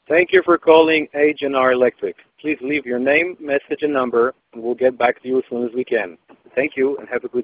Thank you for calling H&R Electric. Please leave your name, message, and number, and we'll get back to you as soon as we can. Thank you, and have a good